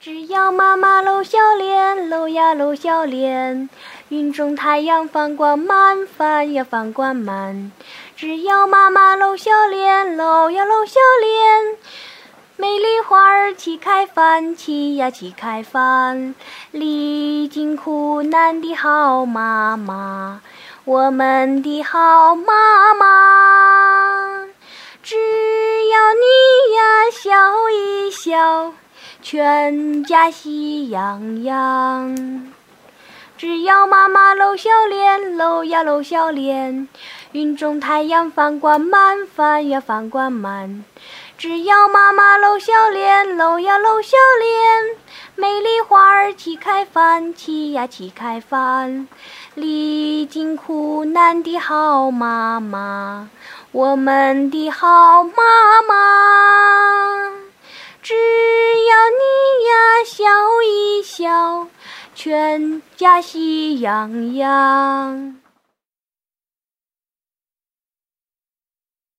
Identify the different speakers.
Speaker 1: 只要妈妈露笑脸，露呀露笑脸，云中太阳放光满，饭呀放光满。只要妈妈露笑脸，露呀露笑脸，美丽花儿齐开放，齐呀齐开放。历经苦难的好妈妈，我们的好妈妈。只要你呀笑一笑，全家喜洋洋。只要妈妈露笑脸，露呀露笑脸，云中太阳放光满，饭呀放光满。只要妈妈露笑脸，露呀露笑脸，美丽花儿齐开放，齐呀齐开放。历经苦难的好妈妈，我们的好妈妈。只要你呀笑一笑，全家喜洋洋。